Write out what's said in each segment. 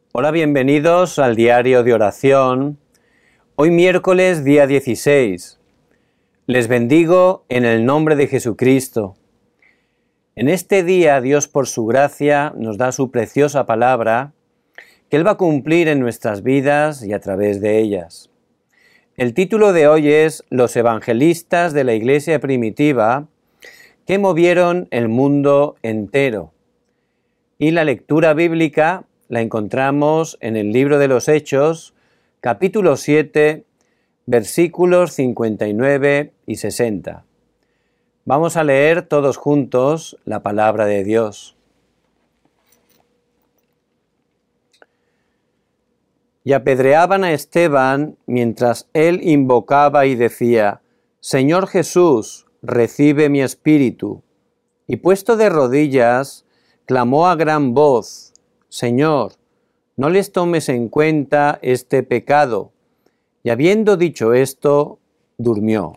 Hola, bienvenidos al diario de oración. Hoy miércoles, día 16. Les bendigo en el nombre de Jesucristo. En este día, Dios por su gracia nos da su preciosa palabra que Él va a cumplir en nuestras vidas y a través de ellas. El título de hoy es Los evangelistas de la iglesia primitiva que movieron el mundo entero. Y la lectura bíblica la encontramos en el libro de los Hechos, capítulo 7, versículos 59 y 60. Vamos a leer todos juntos la palabra de Dios. Y apedreaban a Esteban mientras él invocaba y decía: Señor Jesús, recibe mi espíritu. Y puesto de rodillas, clamó a gran voz: Señor, no les tomes en cuenta este pecado. Y habiendo dicho esto, durmió.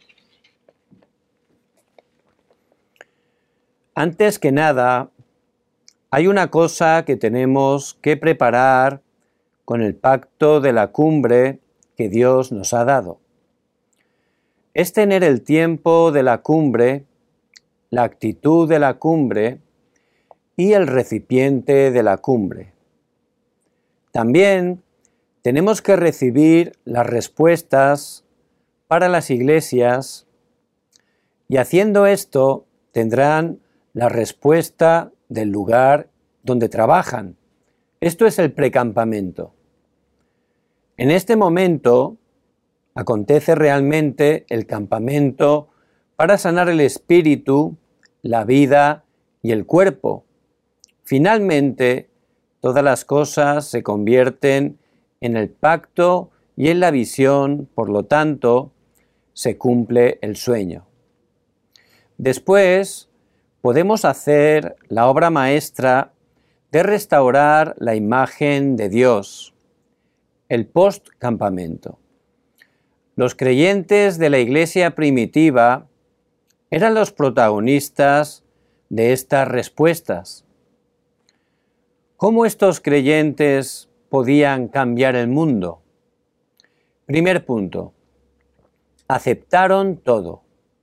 Antes que nada, hay una cosa que tenemos que preparar con el pacto de la cumbre que Dios nos ha dado. Es tener el tiempo de la cumbre, la actitud de la cumbre y el recipiente de la cumbre. También tenemos que recibir las respuestas para las iglesias y haciendo esto tendrán la respuesta del lugar donde trabajan. Esto es el precampamento. En este momento acontece realmente el campamento para sanar el espíritu, la vida y el cuerpo. Finalmente, todas las cosas se convierten en el pacto y en la visión, por lo tanto, se cumple el sueño. Después, podemos hacer la obra maestra de restaurar la imagen de Dios, el post-campamento. Los creyentes de la iglesia primitiva eran los protagonistas de estas respuestas. ¿Cómo estos creyentes podían cambiar el mundo? Primer punto, aceptaron todo.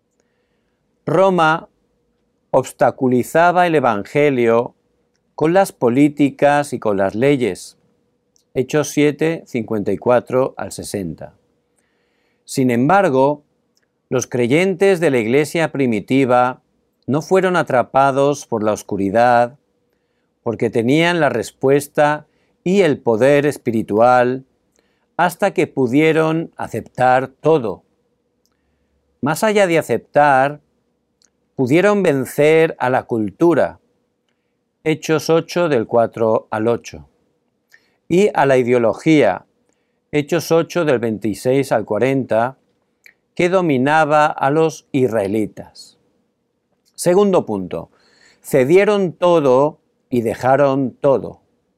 Roma obstaculizaba el evangelio con las políticas y con las leyes. Hechos 7, 54 al 60. Sin embargo, los creyentes de la iglesia primitiva no fueron atrapados por la oscuridad, porque tenían la respuesta y el poder espiritual hasta que pudieron aceptar todo. Más allá de aceptar, pudieron vencer a la cultura, Hechos 8 del 4 al 8, y a la ideología, Hechos 8 del 26 al 40, que dominaba a los israelitas. Segundo punto, cedieron todo y dejaron todo.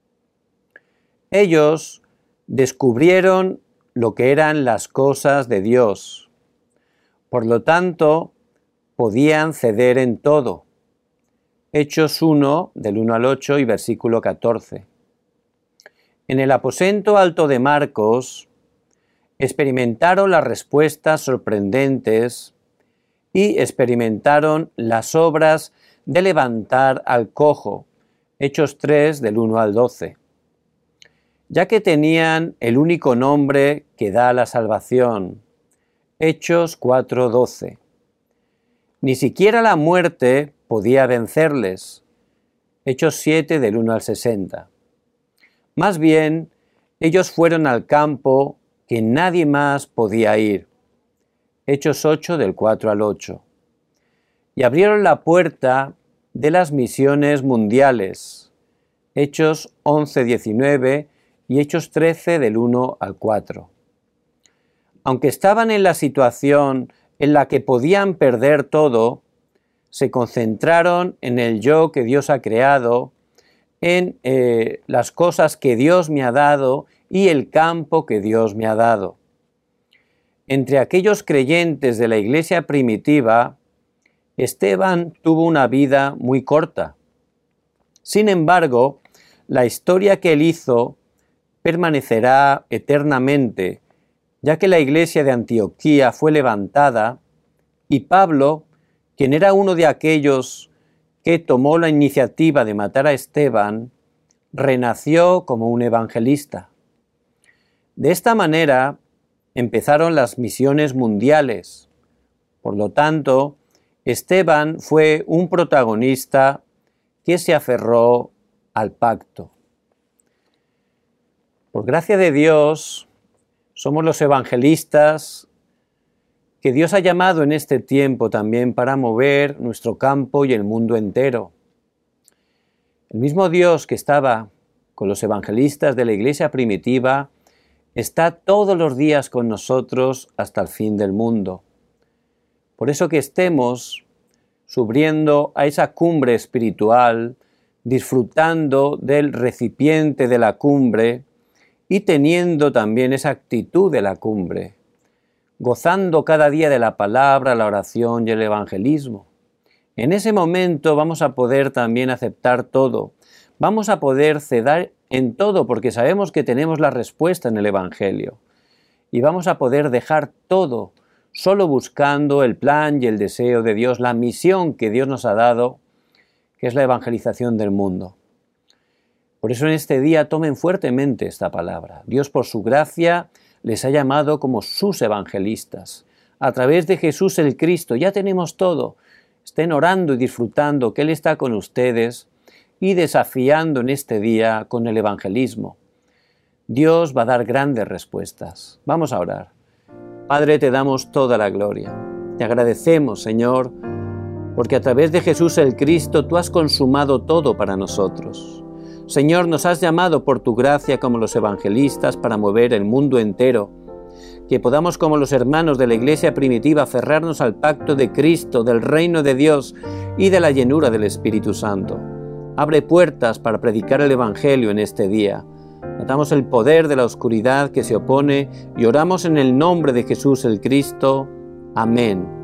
Ellos descubrieron lo que eran las cosas de Dios. Por lo tanto, podían ceder en todo. Hechos 1, del 1 al 8 y versículo 14. En el aposento alto de Marcos, experimentaron las respuestas sorprendentes y experimentaron las obras de levantar al cojo. Hechos 3, del 1 al 12. Ya que tenían el único nombre que da la salvación. Hechos 4, 12. Ni siquiera la muerte podía vencerles. Hechos 7, del 1 al 60. Más bien, ellos fueron al campo que nadie más podía ir. Hechos 8, del 4 al 8. Y abrieron la puerta de las misiones mundiales. Hechos 11, 19 y Hechos 13, del 1 al 4. Aunque estaban en la situación en la que podían perder todo, se concentraron en el yo que Dios ha creado, en las cosas que Dios me ha dado y el campo que Dios me ha dado. Entre aquellos creyentes de la iglesia primitiva, Esteban tuvo una vida muy corta. Sin embargo, la historia que él hizo permanecerá eternamente, ya que la iglesia de Antioquía fue levantada y Pablo, quien era uno de aquellos que tomó la iniciativa de matar a Esteban, renació como un evangelista. De esta manera empezaron las misiones mundiales. Por lo tanto, Esteban fue un protagonista que se aferró al pacto. Por gracia de Dios, somos los evangelistas que Dios ha llamado en este tiempo también para mover nuestro campo y el mundo entero. El mismo Dios que estaba con los evangelistas de la iglesia primitiva está todos los días con nosotros hasta el fin del mundo. Por eso que estemos subiendo a esa cumbre espiritual, disfrutando del recipiente de la cumbre y teniendo también esa actitud de la cumbre, gozando cada día de la palabra, la oración y el evangelismo. En ese momento vamos a poder también aceptar todo, vamos a poder ceder en todo porque sabemos que tenemos la respuesta en el Evangelio y vamos a poder dejar todo solo buscando el plan y el deseo de Dios, la misión que Dios nos ha dado, que es la evangelización del mundo. Por eso en este día tomen fuertemente esta palabra. Dios por su gracia les ha llamado como sus evangelistas. A través de Jesús el Cristo ya tenemos todo. Estén orando y disfrutando que Él está con ustedes y desafiando en este día con el evangelismo. Dios va a dar grandes respuestas. Vamos a orar. Padre, te damos toda la gloria. Te agradecemos, Señor, porque a través de Jesús el Cristo tú has consumado todo para nosotros. Señor, nos has llamado por tu gracia como los evangelistas para mover el mundo entero, que podamos como los hermanos de la iglesia primitiva aferrarnos al pacto de Cristo, del reino de Dios y de la llenura del Espíritu Santo. Abre puertas para predicar el Evangelio en este día. Matamos el poder de la oscuridad que se opone y oramos en el nombre de Jesús el Cristo. Amén.